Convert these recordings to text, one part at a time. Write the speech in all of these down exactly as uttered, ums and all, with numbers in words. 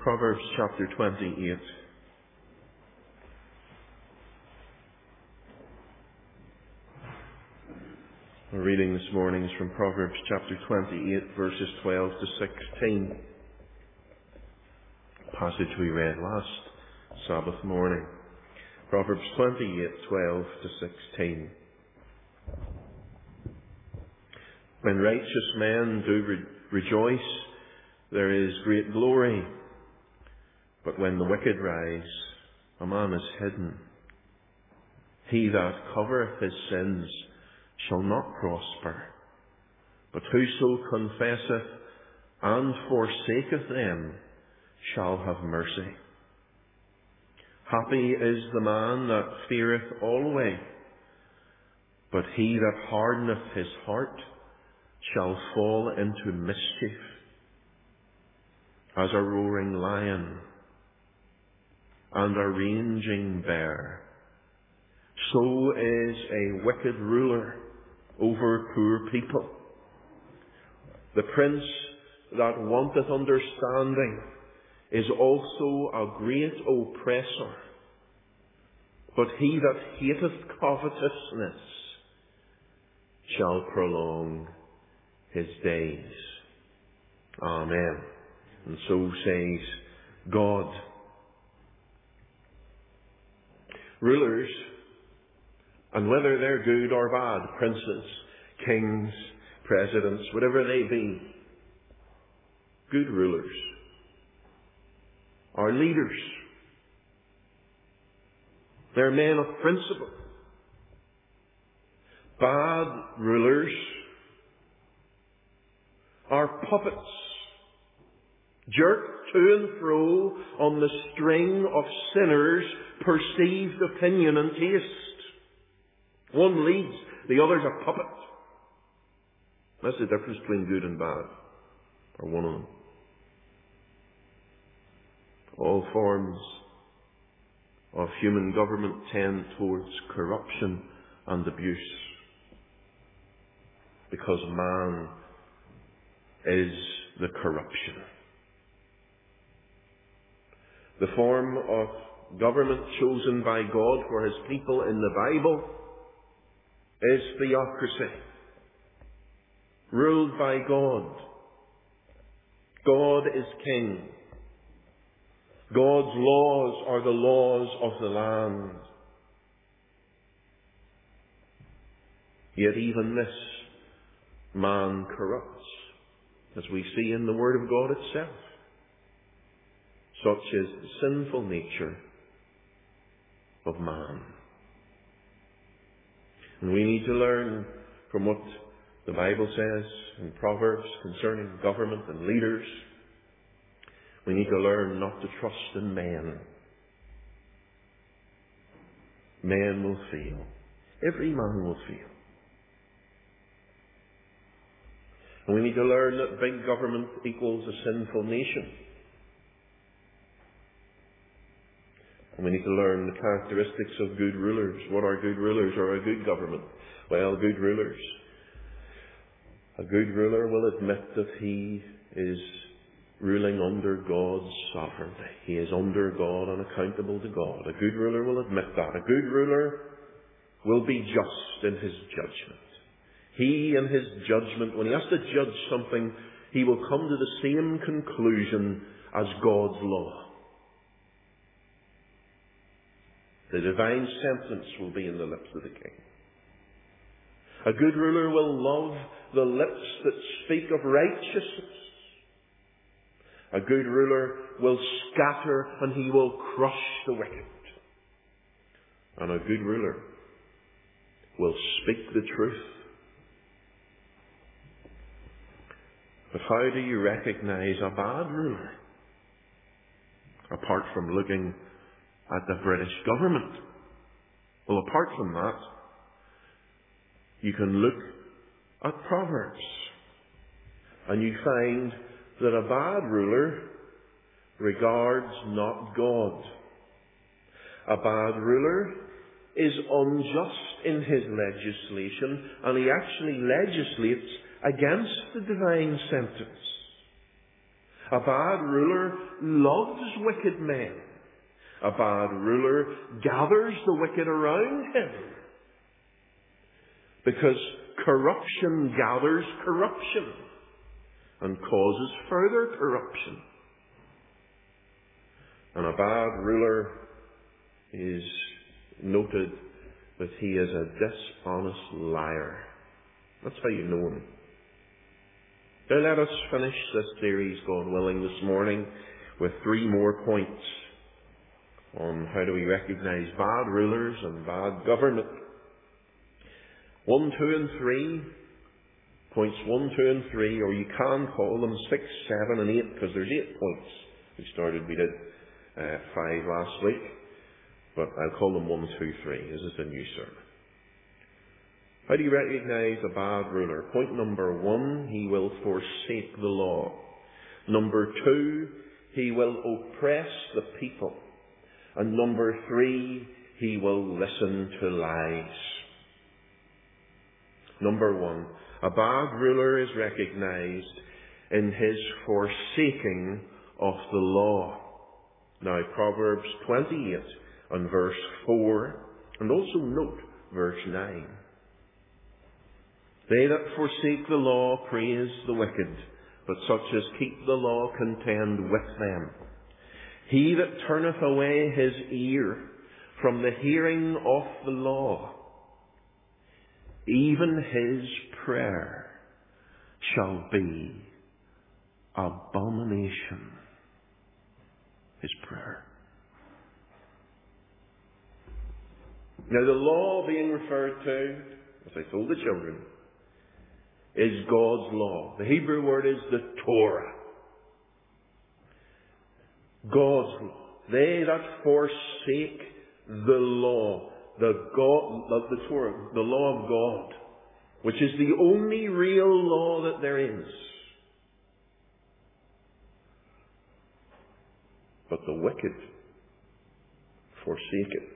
Proverbs chapter twenty-eight. Our reading this morning is from Proverbs chapter twenty-eight, verses twelve to sixteen. A passage we read last Sabbath morning. Proverbs twenty-eight, twelve to sixteen. When righteous men do re- rejoice, there is great glory. But when the wicked rise, a man is hidden. He that covereth his sins shall not prosper, but whoso confesseth and forsaketh them shall have mercy. Happy is the man that feareth always, but he that hardeneth his heart shall fall into mischief. As a roaring lion and a raging bear, so is a wicked ruler over poor people. The prince that wanteth understanding is also a great oppressor, but he that hateth covetousness shall prolong his days. Amen. And so says God. Rulers, and whether they're good or bad, princes, kings, presidents, whatever they be, good rulers are leaders. They're men of principle. Bad rulers are puppets, jerked to and fro on the string of sinners' perceived opinion and taste. One leads, the other's a puppet. That's the difference between good and bad, or one of them. All forms of human government tend towards corruption and abuse, because man is the corruption. The form of government chosen by God for his people in the Bible is theocracy, ruled by God. God is king. God's laws are the laws of the land. Yet even this man corrupts, as we see in the Word of God itself. Such is the sinful nature of man. And we need to learn from what the Bible says in Proverbs concerning government and leaders. We need to learn not to trust in men. Men will fail. Every man will fail. And we need to learn that big government equals a sinful nation. And we need to learn the characteristics of good rulers. What are good rulers or a good government? Well, good rulers. A good ruler will admit that he is ruling under God's sovereignty. He is under God and accountable to God. A good ruler will admit that. A good ruler will be just in his judgment. He, in his judgment, when he has to judge something, he will come to the same conclusion as God's law. The divine sentence will be in the lips of the king. A good ruler will love the lips that speak of righteousness. A good ruler will scatter and he will crush the wicked. And a good ruler will speak the truth. But how do you recognize a bad ruler? Apart from looking at the British government. Well, apart from that, you can look at Proverbs and you find that a bad ruler regards not God. A bad ruler is unjust in his legislation, and he actually legislates against the divine sentence. A bad ruler loves wicked men. A bad ruler gathers the wicked around him. Because corruption gathers corruption and causes further corruption. And a bad ruler is noted that he is a dishonest liar. That's how you know him. Now let us finish this series, God willing, this morning with three more points on how do we recognize bad rulers and bad government. One, two, and three. Points one, two, and three, or you can call them six, seven, and eight, because there's eight points. We started, we did uh, five last week, but I'll call them one, two, three. This is a new sermon. How do you recognize a bad ruler? Point number one, he will forsake the law. Number two, he will oppress the people. And number three, he will listen to lies. Number one, a bad ruler is recognized in his forsaking of the law. Now, Proverbs twenty-eight and verse four, and also note verse nine. They that forsake the law praise the wicked, but such as keep the law contend with them. He that turneth away his ear from the hearing of the law, even his prayer shall be abomination. His prayer. Now the law being referred to, as I told the children, is God's law. The Hebrew word is the Torah. God's law. They that forsake the law, the God of the Torah, the law of God, which is the only real law that there is. But the wicked forsake it.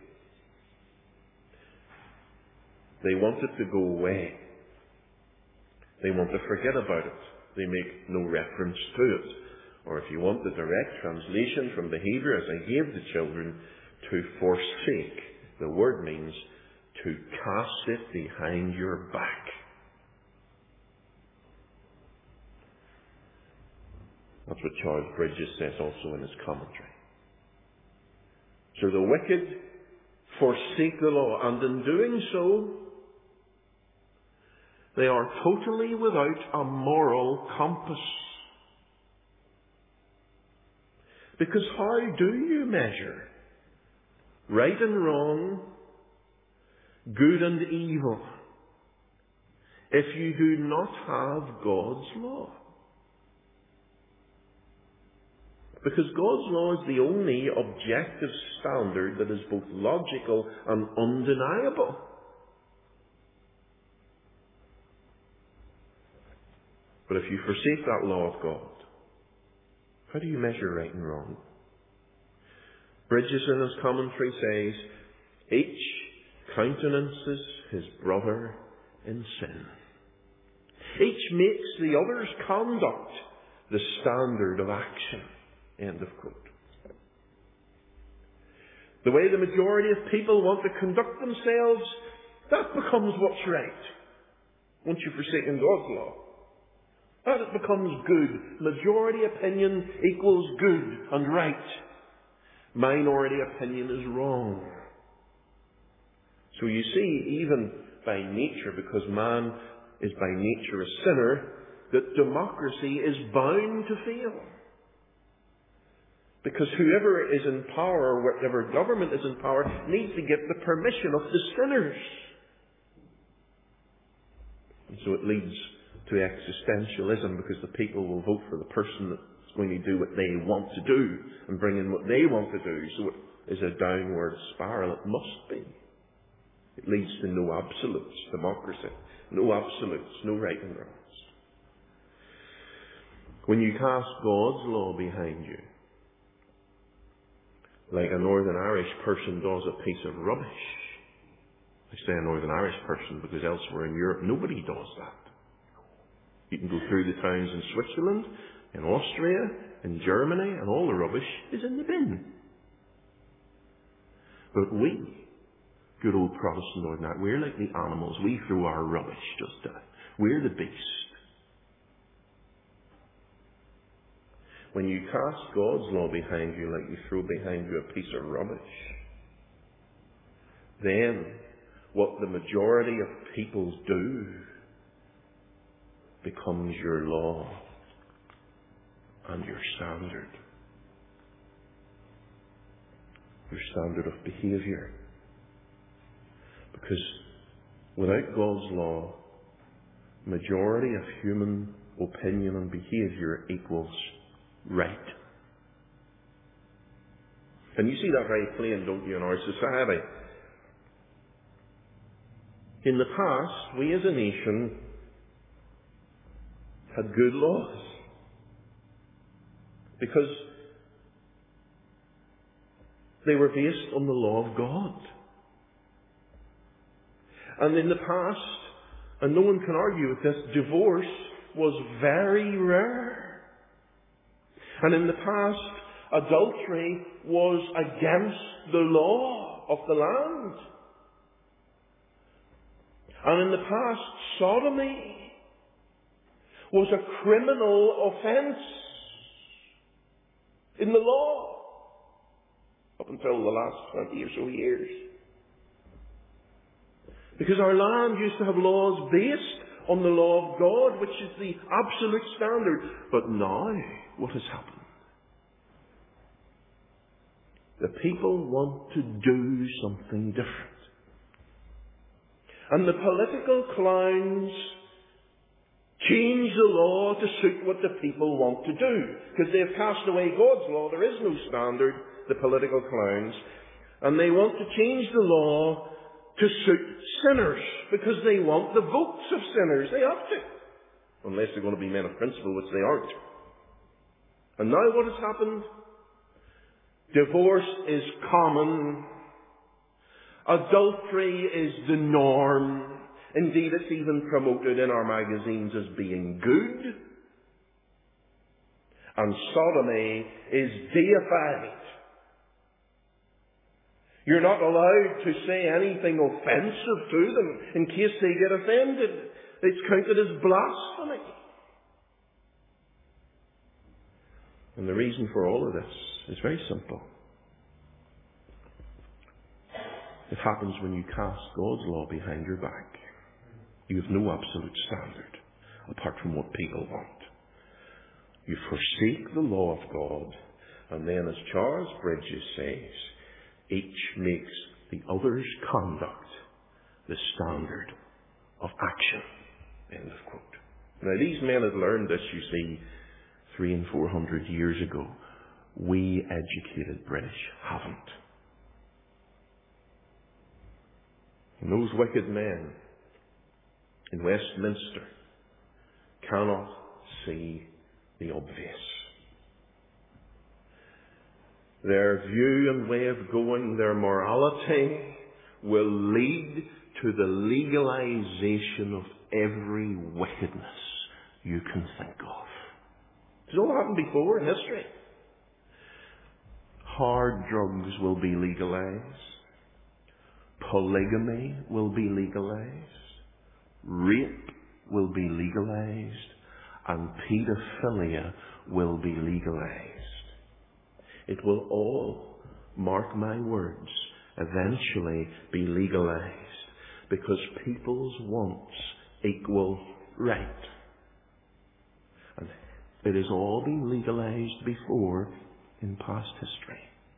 They want it to go away. They want to forget about it. They make no reference to it. Or if you want the direct translation from the Hebrew, as I gave the children, to forsake, the word means to cast it behind your back. That's what Charles Bridges says also in his commentary. So the wicked forsake the law, and in doing so, they are totally without a moral compass. Because how do you measure right and wrong, good and evil, if you do not have God's law? Because God's law is the only objective standard that is both logical and undeniable. But if you forsake that law of God, how do you measure right and wrong? Bridges in his commentary says, each countenances his brother in sin. Each makes the other's conduct the standard of action. End of quote. The way the majority of people want to conduct themselves, that becomes what's right. Once you've forsaken God's law. That it becomes good. Majority opinion equals good and right. Minority opinion is wrong. So you see, even by nature, because man is by nature a sinner, that democracy is bound to fail. Because whoever is in power, or whatever government is in power, needs to get the permission of the sinners. And so it leads to existentialism, because the people will vote for the person that's going to do what they want to do and bring in what they want to do. So it is a downward spiral. It must be. It leads to no absolutes, democracy. No absolutes, no right and wrongs. When you cast God's law behind you, like a Northern Irish person does a piece of rubbish. I say a Northern Irish person because elsewhere in Europe nobody does that. You can go through the towns in Switzerland, in Austria, in Germany, and all the rubbish is in the bin. But we, good old Protestant Northern Ireland, we're like the animals. We throw our rubbish just out. We're the beast. When you cast God's law behind you like you throw behind you a piece of rubbish, then what the majority of people do becomes your law and your standard. Your standard of behaviour. Because without God's law, majority of human opinion and behaviour equals right. And you see that very plain, don't you, in our society? In the past, we as a nation had good laws. Because they were based on the law of God. And in the past, and no one can argue with this, divorce was very rare. And in the past, adultery was against the law of the land. And in the past, sodomy was a criminal offence in the law. Up until the last twenty or so years. Because our land used to have laws based on the law of God, which is the absolute standard. But now, what has happened? The people want to do something different. And the political clowns change the law to suit what the people want to do. Because they've cast away God's law. There is no standard, the political clowns. And they want to change the law to suit sinners. Because they want the votes of sinners. They have to. Unless they're going to be men of principle, which they aren't. And now what has happened? Divorce is common. Adultery is the norm. Indeed, it's even promoted in our magazines as being good. And sodomy is deified. You're not allowed to say anything offensive to them in case they get offended. It's counted as blasphemy. And the reason for all of this is very simple. It happens when you cast God's law behind your back. You have no absolute standard apart from what people want. You forsake the law of God, and then, as Charles Bridges says, each makes the other's conduct the standard of action. End of quote. Now, these men had learned this, you see, three and four hundred years ago. We educated British haven't. And those wicked men in Westminster cannot see the obvious. Their view and way of going, their morality, will lead to the legalization of every wickedness you can think of. It's all happened before in history. Hard drugs will be legalized. Polygamy will be legalized. Rape will be legalized. And paedophilia will be legalized. It will all, mark my words, eventually be legalized. Because people's wants equal right. And it has all been legalized before in past history.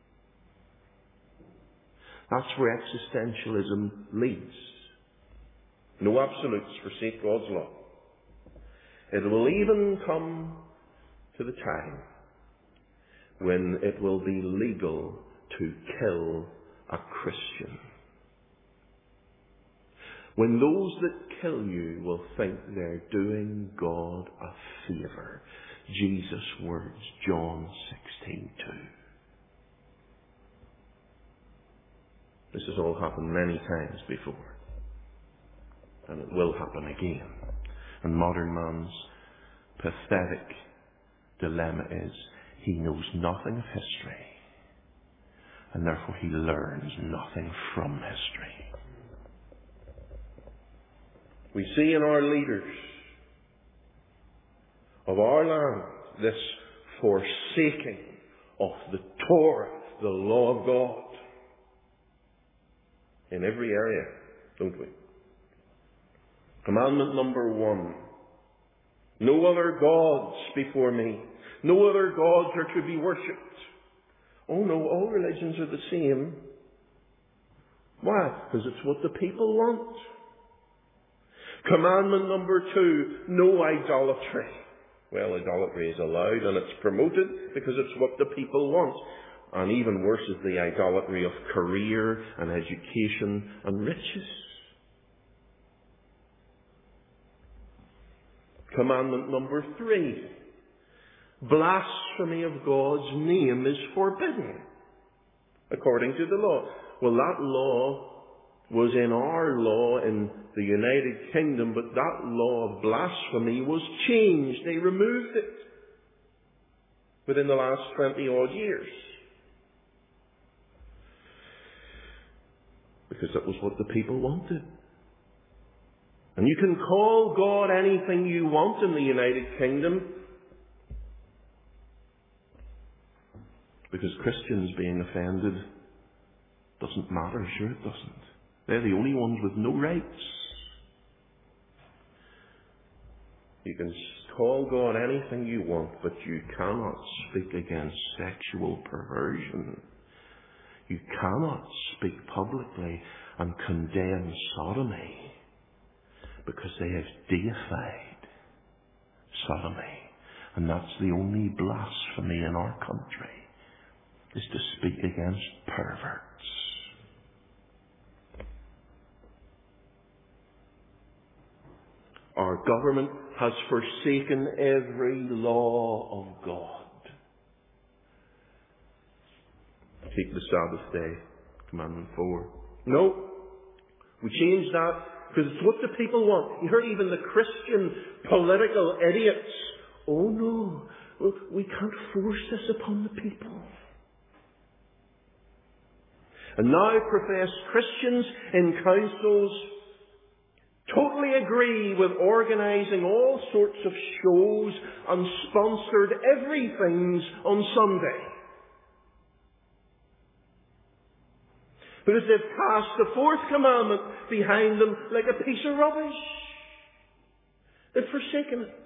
That's where existentialism leads. No absolutes, forsake God's law. It will even come to the time when it will be legal to kill a Christian. When those that kill you will think they're doing God a favour. Jesus' words, John sixteen two. This has all happened many times before. And it will happen again. And modern man's pathetic dilemma is he knows nothing of history, and therefore he learns nothing from history. We see in our leaders of our land this forsaking of the Torah, the law of God, in every area, don't we? Commandment number one: no other gods before me. No other gods are to be worshipped. Oh no, all religions are the same. Why? Because it's what the people want. Commandment number two: no idolatry. Well, idolatry is allowed and it's promoted because it's what the people want. And even worse is the idolatry of career and education and riches. Commandment number three: blasphemy of God's name is forbidden, according to the law. Well, that law was in our law in the United Kingdom, but that law of blasphemy was changed. They removed it within the last twenty odd years. Because that was what the people wanted. And you can call God anything you want in the United Kingdom, because Christians being offended doesn't matter. Sure it doesn't. They're the only ones with no rights. You can call God anything you want, but you cannot speak against sexual perversion. You cannot speak publicly and condemn sodomy, because they have deified sodomy. And that's the only blasphemy in our country, is to speak against perverts. Our government has forsaken every law of God. Keep the Sabbath day, Commandment four. No, we changed that because it's what the people want. You heard even the Christian political idiots. Oh no, we can't force this upon the people. And now professed Christians in councils totally agree with organising all sorts of shows and sponsored everything on Sunday. Because they've cast the fourth commandment behind them like a piece of rubbish. They've forsaken it.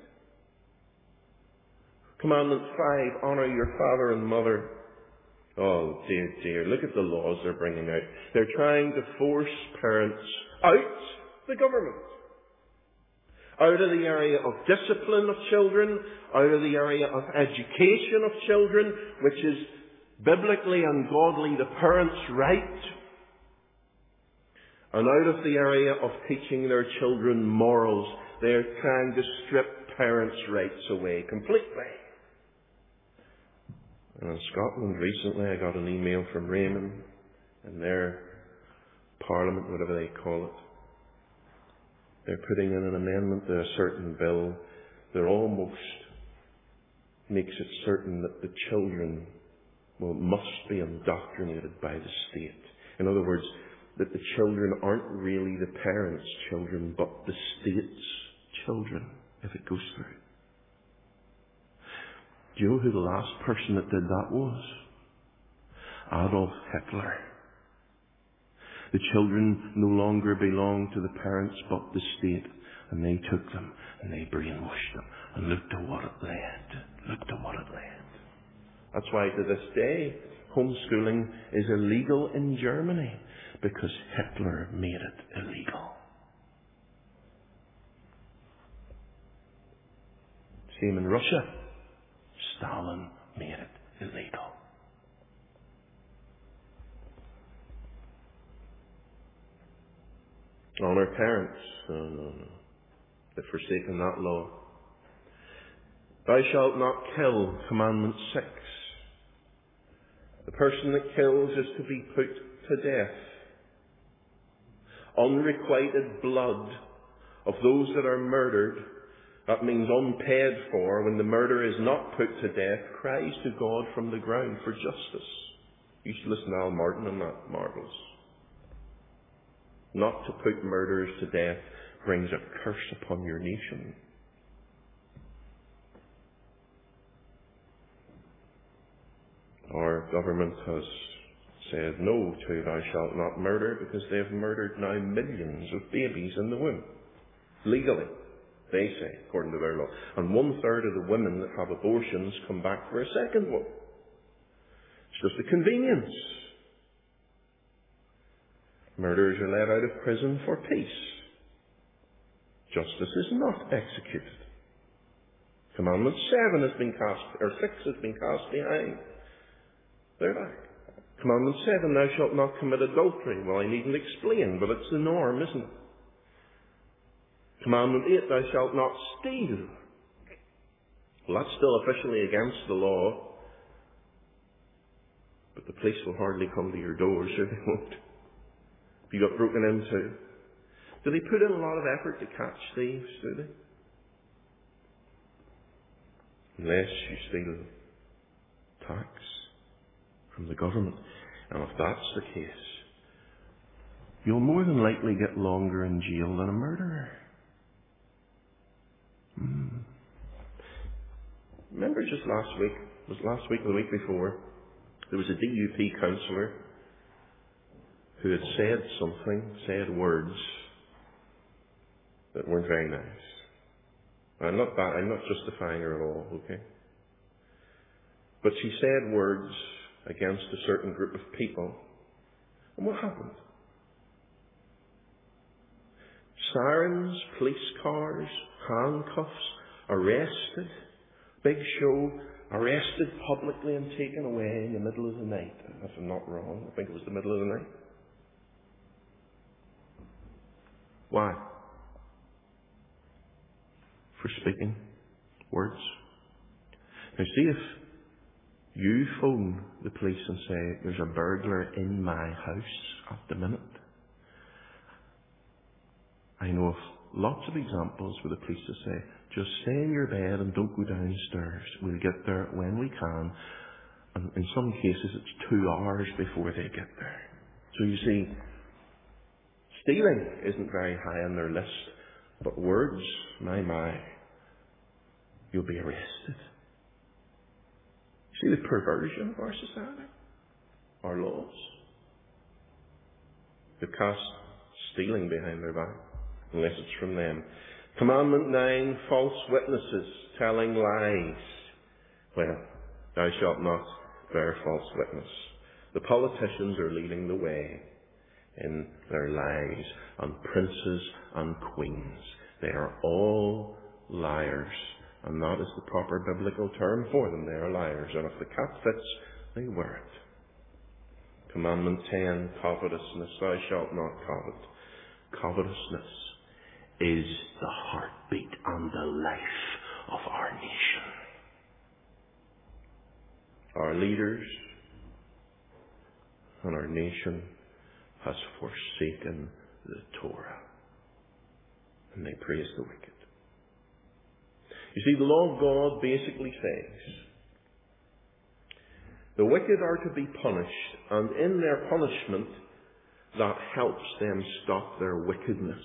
Commandment five, honour your father and mother. Oh dear, dear, look at the laws they're bringing out. They're trying to force parents out the government. Out of the area of discipline of children, out of the area of education of children, which is biblically and godly the parents' right, and out of the area of teaching their children morals. They're trying to strip parents' rights away completely. And in Scotland recently I got an email from Raymond and their Parliament, whatever they call it. They're putting in an amendment to a certain bill that almost makes it certain that the children well, must be indoctrinated by the state. In other words, that the children aren't really the parents' children, but the state's children, if it goes through. Do you know who the last person that did that was? Adolf Hitler. The children no longer belong to the parents but the state, and they took them and they brainwashed them, and look to what it led. Look to what it led. That's why to this day homeschooling is illegal in Germany, because Hitler made it illegal. Same in Russia. Stalin made it illegal. Honour parents. No, no, no. They've forsaken that law. Thou shalt not kill, Commandment six. The person that kills is to be put to death. Unrequited blood of those that are murdered That means unpaid for, when the murderer is not put to death, cries to God from the ground for justice. You should listen to Al Martin on that. Marvellous. Not to put murderers to death brings a curse upon your nation. Our government has said no to thou shalt not murder because they have murdered now millions of babies in the womb. Legally, they say, according to their law. And one third of the women that have abortions come back for a second one. It's just a convenience. Murderers are let out of prison for peace. Justice is not executed. Commandment seven has been cast, or six has been cast behind. They're back. Commandment seven, thou shalt not commit adultery. Well, I needn't explain, but it's the norm, isn't it? Commandment eight, thou shalt not steal. Well, that's still officially against the law, but the police will hardly come to your door, sure they won't. If you got broken into. Do they put in a lot of effort to catch thieves, do they? Unless you steal tax from the government. And if that's the case, you'll more than likely get longer in jail than a murderer. Hmm. Remember just last week, was it last week or the week before, there was a D U P councillor who had said something, said words that weren't very nice. I'm not that, I'm not justifying her at all, okay? But she said words against a certain group of people. And what happened? Sirens, police cars, handcuffs, arrested, big show, arrested publicly and taken away in the middle of the night. If I'm not wrong, I think it was the middle of the night. Why? For speaking words. Now see, if you phone the police and say, there's a burglar in my house at the minute, I know of lots of examples where the police will say, just stay in your bed and don't go downstairs. We'll get there when we can. And in some cases it's two hours before they get there. So you see, stealing isn't very high on their list, but words, my, my, you'll be arrested. See the perversion of our society, our laws. They've cast stealing behind their back, unless it's from them. Commandment nine, false witnesses, telling lies. Well, thou shalt not bear false witness. The politicians are leading the way in their lies, and princes and queens. They are all liars. And that is the proper biblical term for them. They are liars. And if the cap fits, they wear it. Commandment ten, covetousness. Thou shalt not covet. Covetousness is the heartbeat and the life of our nation. Our leaders and our nation has forsaken the Torah. And they praise the wicked. You see, the law of God basically says the wicked are to be punished, and in their punishment, that helps them stop their wickedness.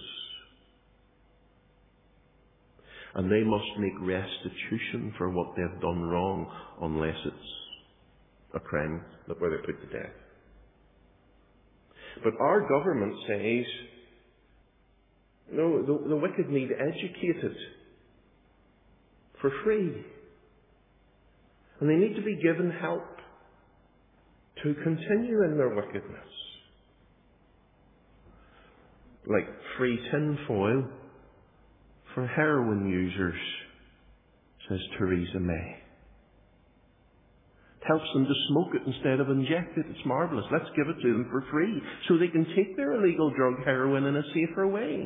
And they must make restitution for what they've done wrong, unless it's a crime where they're put to death. But our government says, no, the, the wicked need educated for free. And they need to be given help to continue in their wickedness. Like free tin foil for heroin users, says Theresa May. It helps them to smoke it instead of inject it. It's marvellous. Let's give it to them for free so they can take their illegal drug heroin in a safer way.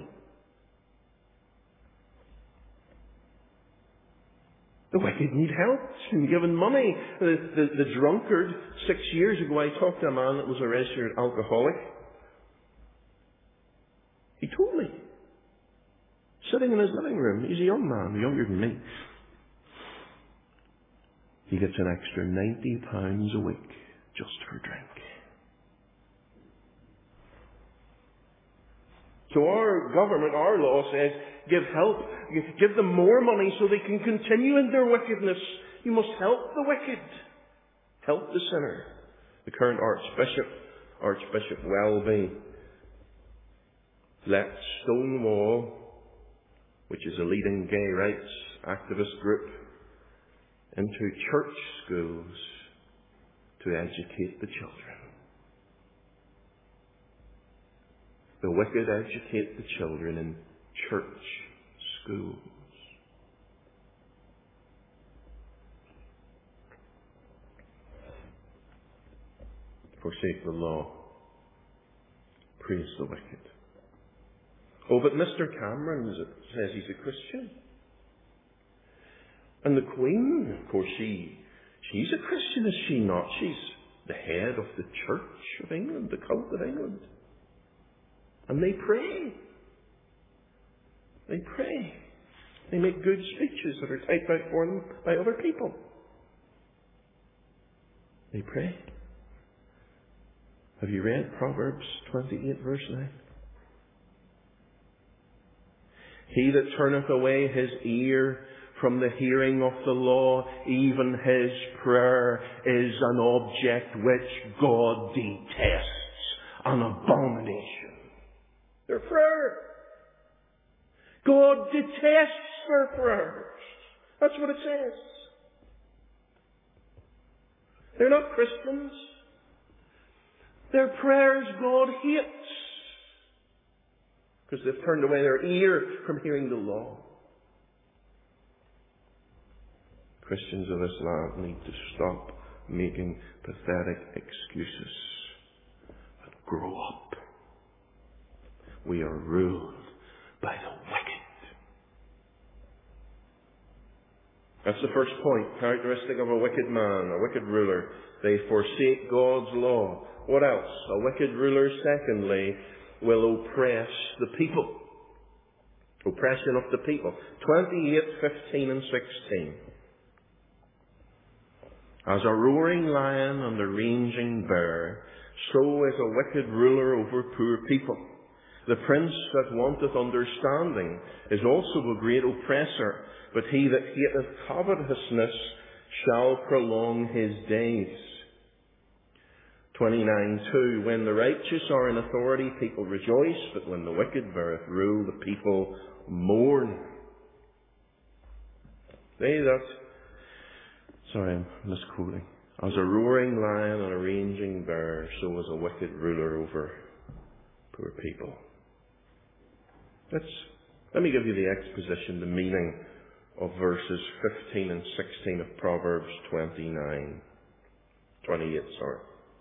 The wicked need help and given money. The, the, the drunkard, six years ago, I talked to a man that was a registered alcoholic. He told me. sitting in his living room. He's a young man, younger than me. He gets an extra ninety pounds a week just for drink. So our government, our law says, give help, give them more money so they can continue in their wickedness. You must help the wicked. Help the sinner. The current Archbishop, Archbishop Welby, let Stonewall, which is a leading gay rights activist group, into church schools to educate the children. The wicked educate the children in church schools. Forsake the law. Praise the wicked. Oh, but Mister Cameron says he's a Christian. And the Queen, of course, she she's a Christian, is she not? She's the head of the Church of England, the cult of England. And they pray. They pray. They make good speeches that are typed out for them by other people. They pray. Have you read Proverbs twenty-eight, verse nine? He that turneth away his ear from the hearing of the law, even his prayer is an object which God detests, an abomination. Their prayer. God detests their prayers. That's what it says. They're not Christians. Their prayers God hates, because they've turned away their ear from hearing the law. Christians of this land need to stop making pathetic excuses and grow up. We are ruled by the wicked. That's the first point. Characteristic of a wicked man, a wicked ruler. They forsake God's law. What else? A wicked ruler, secondly, will oppress the people. Oppression of the people. twenty-eight, fifteen and sixteen. As a roaring lion and a raging bear, so is a wicked ruler over poor people. The prince that wanteth understanding is also a great oppressor, but he that hateth covetousness shall prolong his days. twenty-nine two. When the righteous are in authority, people rejoice, but when the wicked beareth rule, the people mourn. They that... Sorry, I'm misquoting. As a roaring lion and a raging bear, so is a wicked ruler over poor people. Let's, let me give you the exposition, the meaning of verses fifteen and sixteen of Proverbs twenty-nine. twenty-eight, sorry.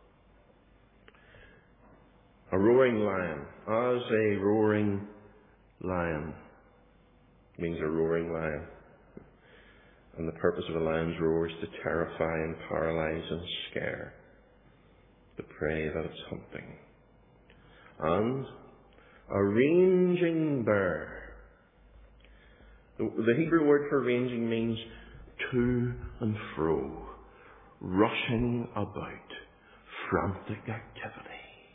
A roaring lion. As a roaring lion means a roaring lion. And the purpose of a lion's roar is to terrify and paralyze and scare the prey that it's hunting. And a raging bear. The, the Hebrew word for raging means to and fro, rushing about, frantic activity.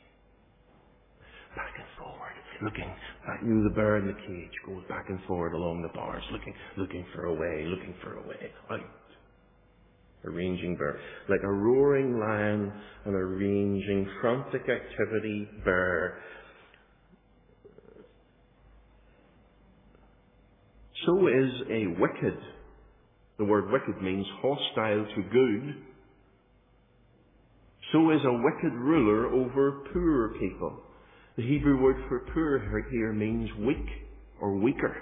Back and forward, looking back. You know, the bear in the cage goes back and forward along the bars, looking, looking for a way, looking for a way out. A raging bear, like a roaring lion and a raging, frantic activity bear. So is a wicked. The word wicked means hostile to good. So is a wicked ruler over poor people. The Hebrew word for poor here means weak or weaker.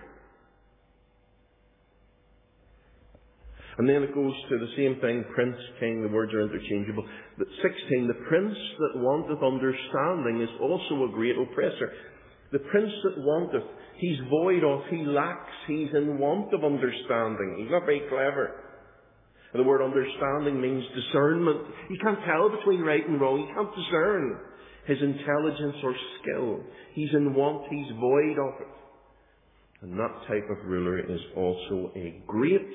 And then it goes to the same thing, prince, king, the words are interchangeable. But sixteen, the prince that wanteth understanding is also a great oppressor. The prince that wanteth, he's void of, he lacks, he's in want of understanding. He's not very clever. And the word understanding means discernment. He can't tell between right and wrong. He can't discern his intelligence or skill. He's in want, he's void of it. And that type of ruler is also a great,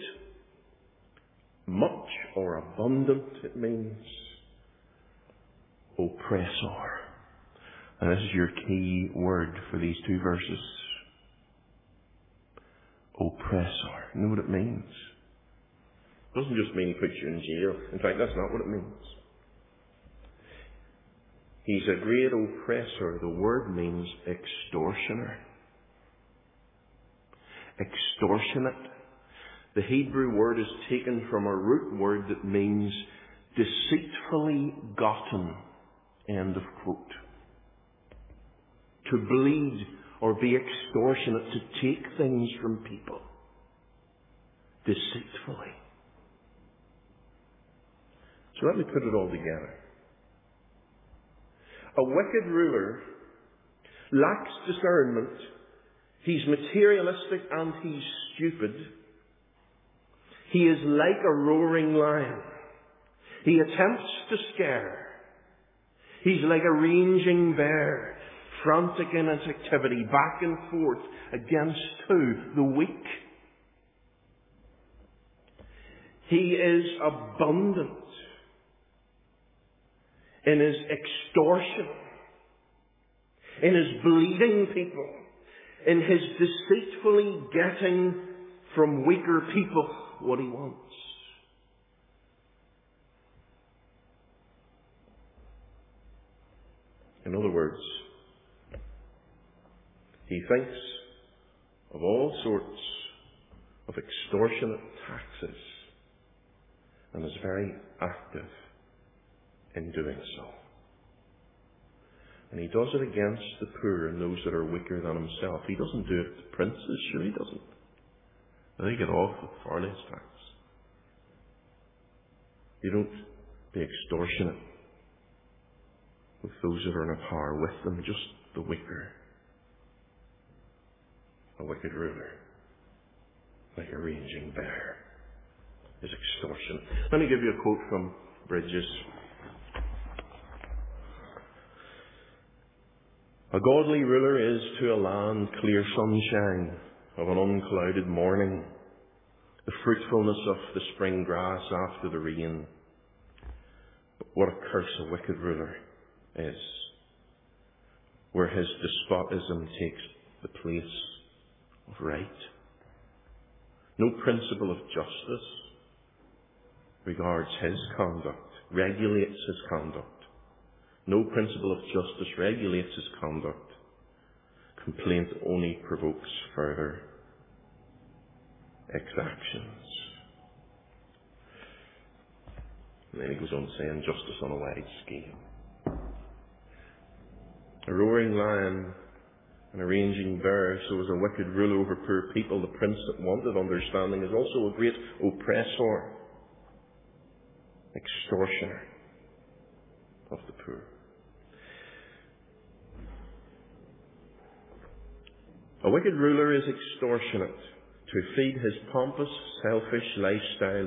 much or abundant, it means, oppressor. And this is your key word for these two verses. Oppressor. You know what it means? It doesn't just mean he puts you in jail. In fact, that's not what it means. He's a great oppressor. The word means extortioner. Extortionate. The Hebrew word is taken from a root word that means deceitfully gotten. End of quote. To bleed or be extortionate, to take things from people. Deceitfully. So let me put it all together. A wicked ruler lacks discernment. He's materialistic and he's stupid. He is like a roaring lion. He attempts to scare. He's like a ranging bear, frantic in its activity, back and forth against who? The weak. He is abundant in his extortion, in his bleeding people, in his deceitfully getting from weaker people what he wants. In other words, he thinks of all sorts of extortionate taxes and is very active in doing so. And he does it against the poor and those that are weaker than himself. He doesn't do it to princes, sure he doesn't. They get off with far less tax. You don't be extortionate with those that are in power with them, just the weaker. A wicked ruler, like a raging bear, is extortion. Let me give you a quote from Bridges. A godly ruler is to a land clear sunshine of an unclouded morning, the fruitfulness of the spring grass after the rain. But what a curse a wicked ruler is, where his despotism takes the place of right. No principle of justice regards his conduct, regulates his conduct. No principle of justice regulates his conduct. Complaint only provokes further exactions. And then he goes on saying, justice on a wide scale. A roaring lion and a raging bear, so as a wicked ruler over poor people, the prince that wanted understanding is also a great oppressor, extortioner of the poor. A wicked ruler is extortionate to feed his pompous, selfish lifestyle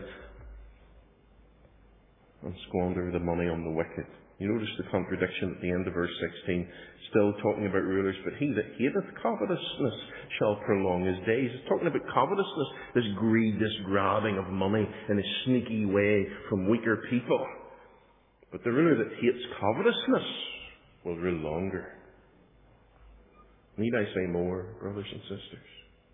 and squander the money on the wicked. You notice the contradiction at the end of verse sixteen, still talking about rulers, but he that hateth covetousness shall prolong his days. It's talking about covetousness, this greed, this grabbing of money in a sneaky way from weaker people. But the ruler that hates covetousness will rule longer. Need I say more, brothers and sisters?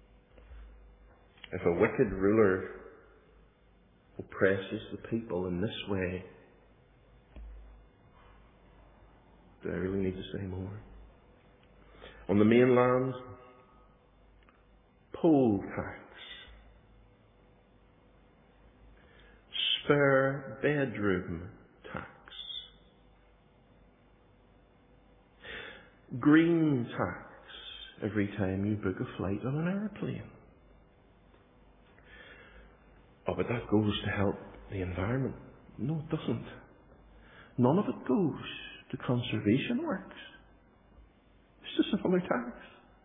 If a wicked ruler oppresses the people in this way, do I really need to say more? On the mainland, poll tax, spare bedroom tax, green tax every time you book a flight on an aeroplane. Oh, but that goes to help the environment. No, it doesn't. None of it goes to conservation works. It's just another tax.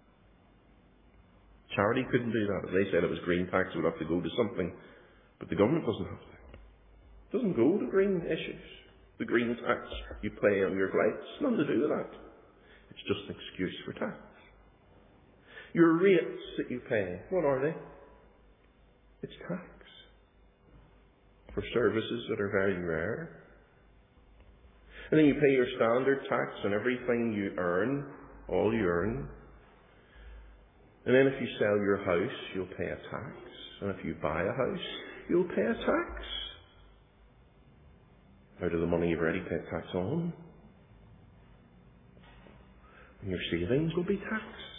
Charity couldn't do that. If they said it was green tax, it would have to go to something. But the government doesn't have to. It doesn't go to green issues. The green tax you pay on your flights, nothing to do with that. It's just an excuse for tax. Your rates that you pay, what are they? It's tax. For services that are very rare. And then you pay your standard tax on everything you earn, all you earn. And then if you sell your house, you'll pay a tax. And if you buy a house, you'll pay a tax. Out of the money you've already paid tax on. And your savings will be taxed.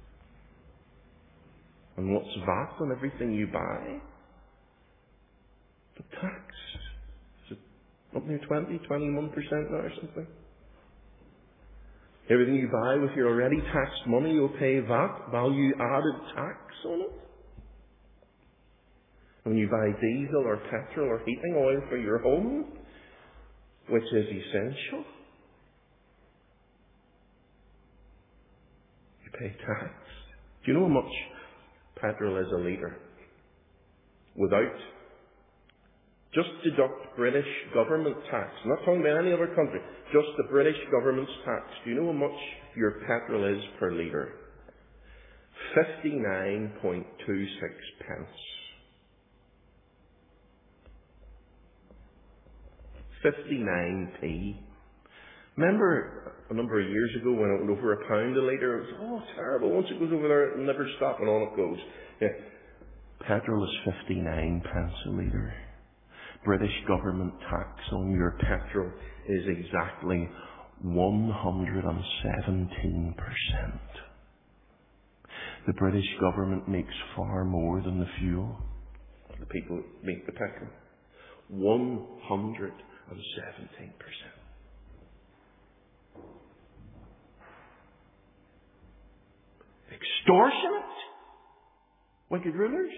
And what's V A T on everything you buy? The tax. Is it up near twenty, twenty-one percent now or something? Everything you buy with your already taxed money, you'll pay V A T, value added tax on it. And when you buy diesel or petrol or heating oil for your home, which is essential, you pay tax. Do you know how much petrol is a litre? Without, just deduct British government tax. I'm not talking about any other country. Just the British government's tax. Do you know how much your petrol is per litre? fifty-nine point two six pence. fifty-nine p. Remember a number of years ago when it went over a pound a litre? It was, oh, terrible. Once it goes over there, it'll never stop, and on it goes. Yeah. Petrol is fifty-nine pence a litre. British government tax on your petrol is exactly one hundred seventeen percent. The British government makes far more than the fuel. The people that make the petrol. one hundred seventeen percent. Extortionate? Wicked rulers?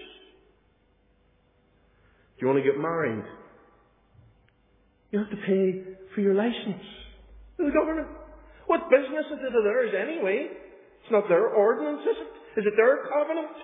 Do you want to get married? You have to pay for your license to the government. What business is it of theirs anyway? It's not their ordinance, is it? Is it their covenant?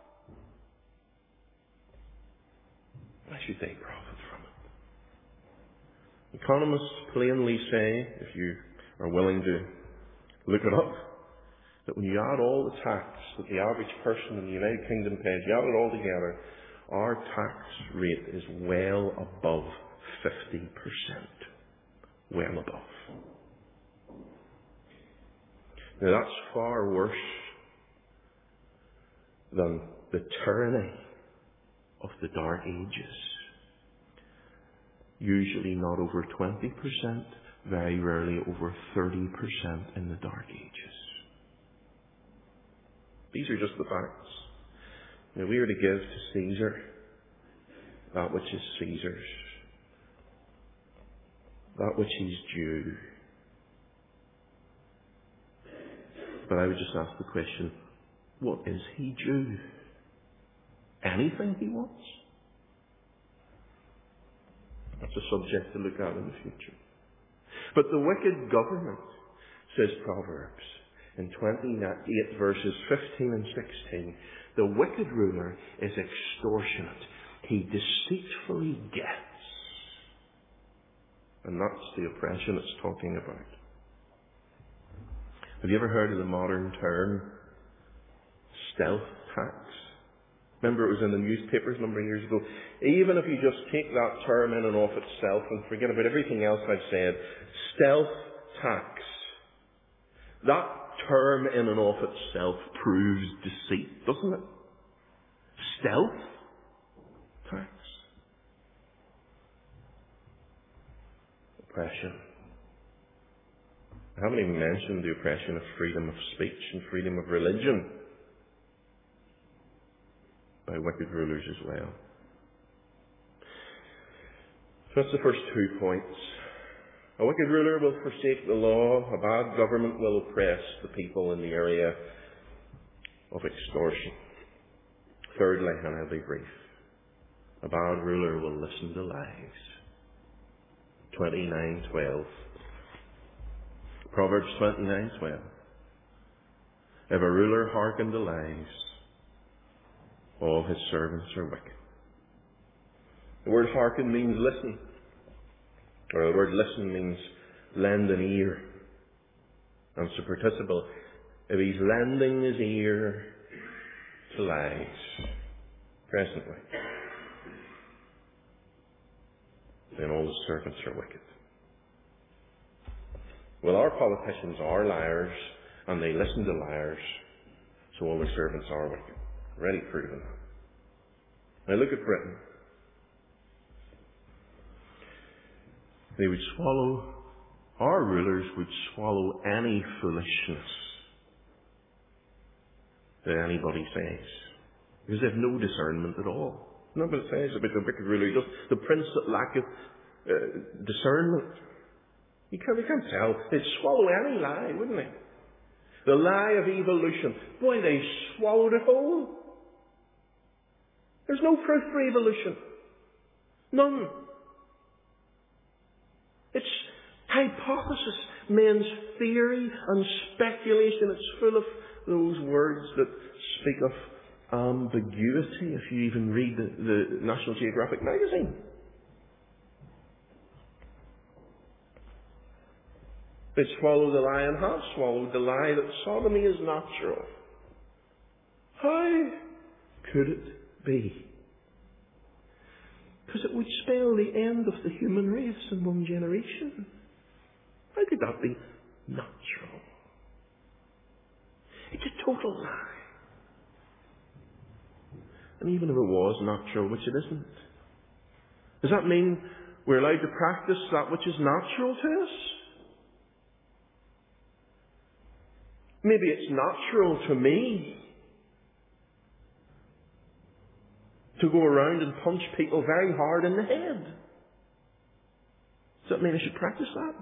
Why should they profit from it? Economists plainly say, if you are willing to look it up, that when you add all the tax that the average person in the United Kingdom pays, you add it all together, our tax rate is well above fifty percent. Well above. Now that's far worse than the tyranny of the Dark Ages. Usually not over twenty percent, very rarely over thirty percent in the Dark Ages. These are just the facts. Now, we are to give to Caesar that which is Caesar's, that which he's due. But I would just ask the question, what is he due? Anything he wants? That's a subject to look at in the future. But the wicked government, says Proverbs, in twenty-eight verses fifteen and sixteen, the wicked ruler is extortionate. He deceitfully gets. And that's the oppression it's talking about. Have you ever heard of the modern term stealth tax? Remember it was in the newspapers a number of years ago. Even if you just take that term in and of itself and forget about everything else I've said, stealth tax. That term in and of itself proves deceit, doesn't it? Stealth tax. Oppression. I haven't even mentioned the oppression of freedom of speech and freedom of religion by wicked rulers as well. So that's the first two points. A wicked ruler will forsake the law. A bad government will oppress the people in the area of extortion. Thirdly, and I'll be brief, a bad ruler will listen to lies. twenty-nine twelve. Proverbs twenty-nine twelve. If a ruler hearken to lies, all his servants are wicked. The word hearken means listen. Or the word listen means lend an ear. And it's a participle. If he's lending his ear to lies presently, then all the servants are wicked. Well, our politicians are liars, and they listen to liars, so all the servants are wicked. Already proven that. Now look at Britain. They would swallow, our rulers would swallow any foolishness that anybody says, because they have no discernment at all. Not what it says about the wicked ruler. He does, the prince that lacketh uh, discernment. You can't, you can't tell. They'd swallow any lie, wouldn't they? The lie of evolution. Boy, they swallowed it whole. There's no proof for evolution. None. It's hypothesis, men's theory and speculation. It's full of those words that speak of ambiguity, if you even read the, the National Geographic magazine. They swallow the lie and have swallowed the lie that sodomy is natural. How could it be? Because it would spell the end of the human race in one generation. How could that be natural? It's a total lie. And even if it was natural, which it isn't, does that mean we're allowed to practice that which is natural to us? Maybe it's natural to me to go around and punch people very hard in the head. Does that mean I should practice that?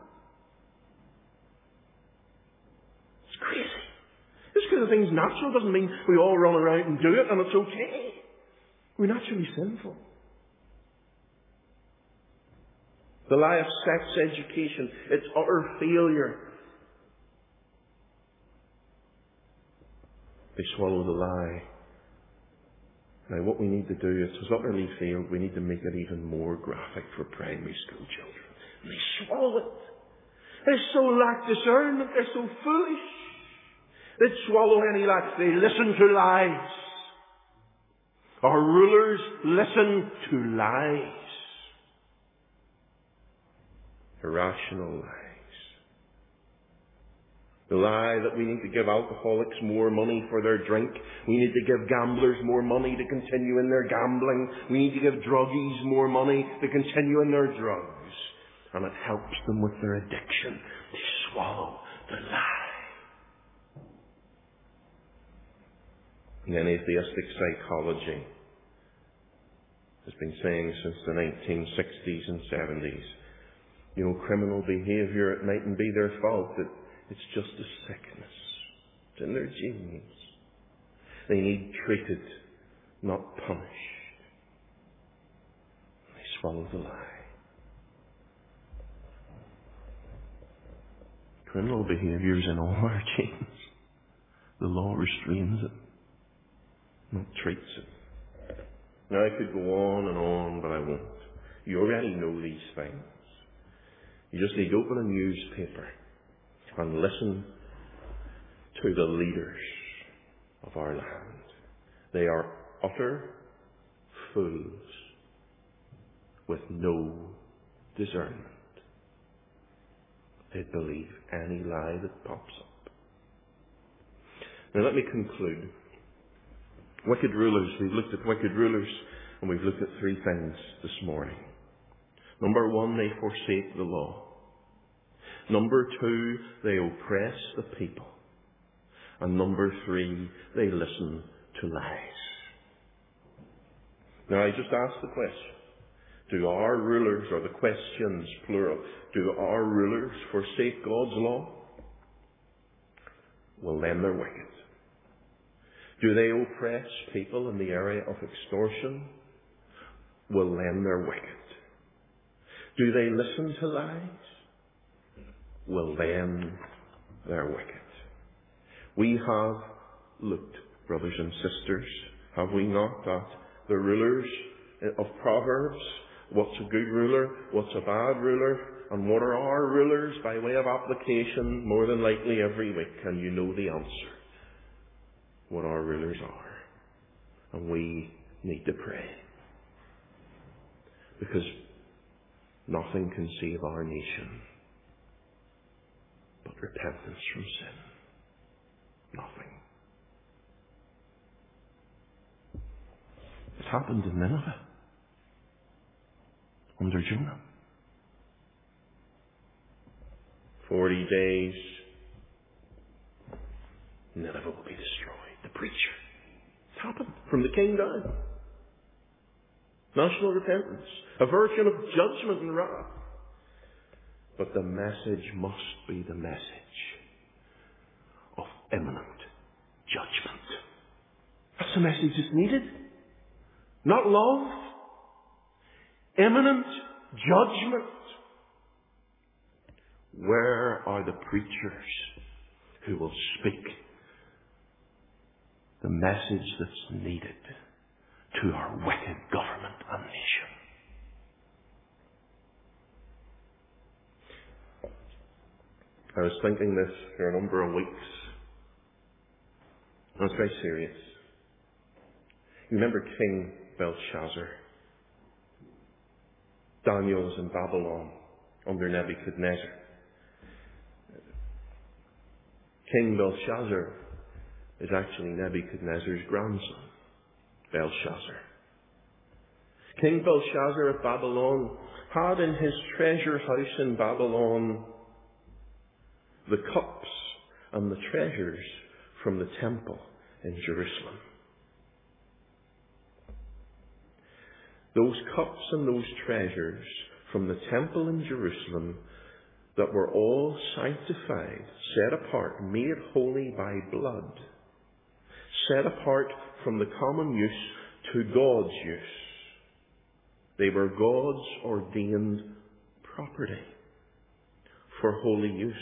It's crazy. Just because a thing's natural doesn't mean we all run around and do it and it's okay. We're naturally sinful. The lie of sex education, it's utter failure. They swallow the lie. Now what we need to do is, it's utterly failed, we need to make it even more graphic for primary school children. They swallow it. They so lack discernment, they're so foolish. They swallow any lie. They listen to lies. Our rulers listen to lies. Irrational lies. The lie that we need to give alcoholics more money for their drink. We need to give gamblers more money to continue in their gambling. We need to give druggies more money to continue in their drugs. And it helps them with their addiction. They swallow the lie. And then atheistic psychology has been saying since the nineteen sixties and seventies, you know, criminal behaviour, it mightn't be their fault. It, it's just a sickness. It's in their genes. They need treated, not punished. They swallow the lie. Criminal behaviour is in all our genes. The law restrains it, not treats it. Now I could go on and on, but I won't. You already know these things. You just need to open a newspaper and listen to the leaders of our land. They are utter fools with no discernment. They believe any lie that pops up. Now let me conclude. Wicked rulers. We've looked at wicked rulers and we've looked at three things this morning. Number one, they forsake the law. Number two, they oppress the people. And number three, they listen to lies. Now I just ask the question, do our rulers, or the questions plural, do our rulers forsake God's law? Well, then they're wicked. Do they oppress people in the area of extortion? Well, then they're wicked. Do they listen to lies? Well, then they're wicked. We have looked, brothers and sisters, have we not, at the rulers of Proverbs? What's a good ruler? What's a bad ruler? And what are our rulers by way of application more than likely every week? And you know the answer. What our rulers are. And we need to pray. Because nothing can save our nation but repentance from sin. Nothing. It happened in Nineveh under Jonah. Forty days, Nineveh will be destroyed. The preacher. It happened from the king down. National repentance. A version of judgment and wrath. But the message must be the message of imminent judgment. That's the message that's needed. Not love. Imminent judgment. Where are the preachers who will speak the message that's needed to our wicked government and nation? I was thinking this for a number of weeks. I was very serious. You remember King Belshazzar? Daniel was in Babylon under Nebuchadnezzar. King Belshazzar is actually Nebuchadnezzar's grandson, Belshazzar. King Belshazzar of Babylon had in his treasure house in Babylon the cups and the treasures from the temple in Jerusalem. Those cups and those treasures from the temple in Jerusalem that were all sanctified, set apart, made holy by blood, set apart from the common use to God's use. They were God's ordained property for holy use.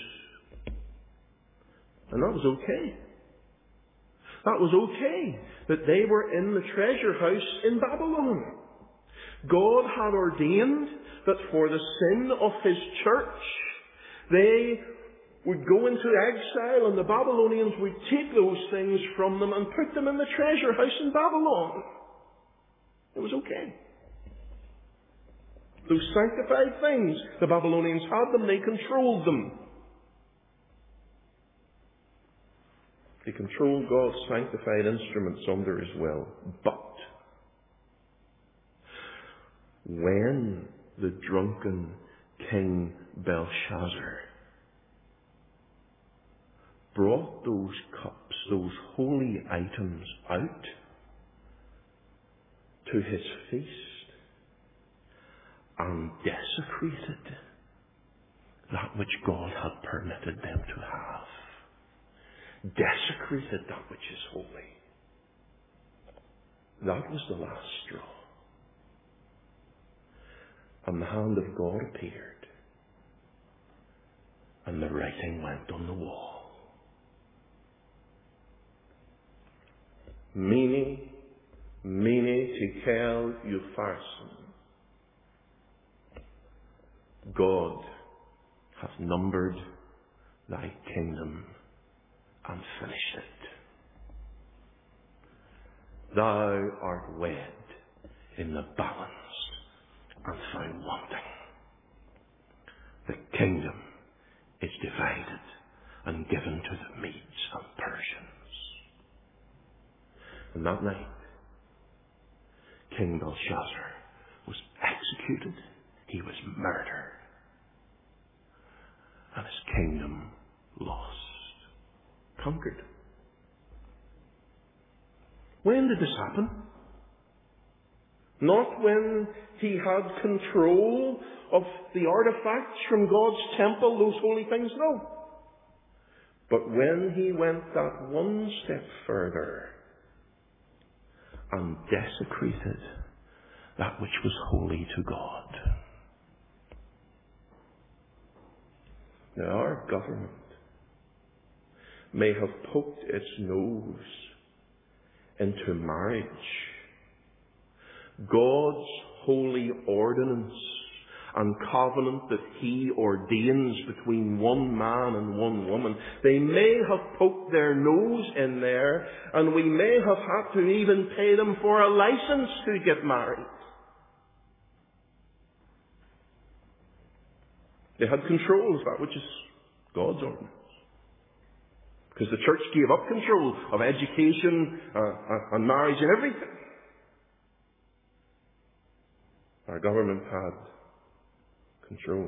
And that was okay. That was okay that they were in the treasure house in Babylon. God had ordained that for the sin of His church, they would go into exile and the Babylonians would take those things from them and put them in the treasure house in Babylon. It was okay. Those sanctified things, the Babylonians had them, they controlled them. They controlled God's sanctified instruments under His will. But when the drunken King Belshazzar brought those cups, those holy items out to his feast and desecrated that which God had permitted them to have, desecrated that which is holy, that was the last straw. And the hand of God appeared, and the writing went on the wall. Mene, mene tekel upharsin. God hath numbered thy kingdom and finished it. Thou art wed in the balance and found wanting. The kingdom is divided and given to the Medes and Persians. And that night, King Belshazzar was executed. He was murdered. And his kingdom lost. Conquered. When did this happen? Not when he had control of the artifacts from God's temple, those holy things, no. But when he went that one step further and desecrated that which was holy to God. Now, our government may have poked its nose into marriage, God's holy ordinance and covenant that he ordains between one man and one woman. They may have poked their nose in there, and we may have had to even pay them for a license to get married. They had control of that which is God's ordinance. Because the church gave up control of education uh, and marriage and everything. Our government had control.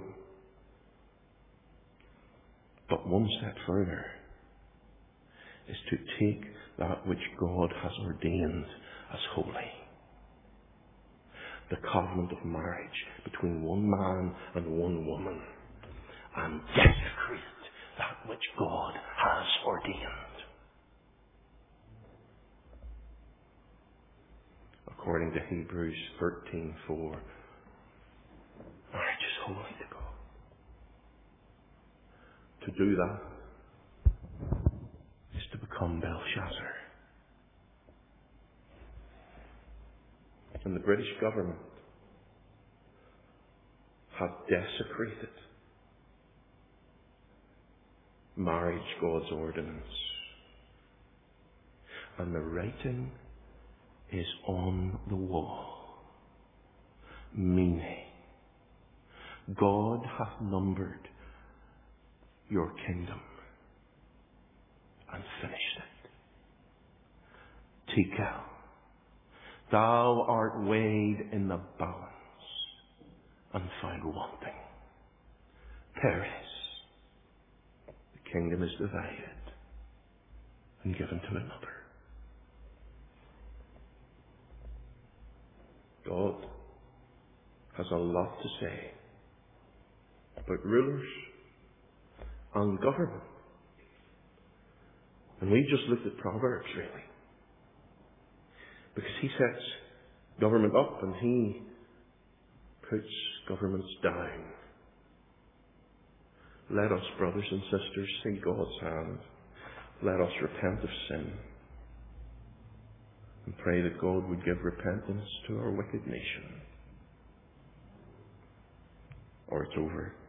But one step further is to take that which God has ordained as holy. The covenant of marriage between one man and one woman, and desecrate that which God has ordained. According to Hebrews thirteen four, marriage is holy to God. To do that is to become Belshazzar. And the British government had desecrated marriage, God's ordinance. And the writing is on the wall, meaning God hath numbered your kingdom and finished it. Tekel, thou art weighed in the balance and found wanting. Peres, the kingdom is divided and given to another. God has a lot to say about rulers and government. And we just looked at Proverbs, really. Because he sets government up and he puts governments down. Let us, brothers and sisters, see God's hand. Let us repent of sin. And pray that God would give repentance to our wicked nation. Or it's over.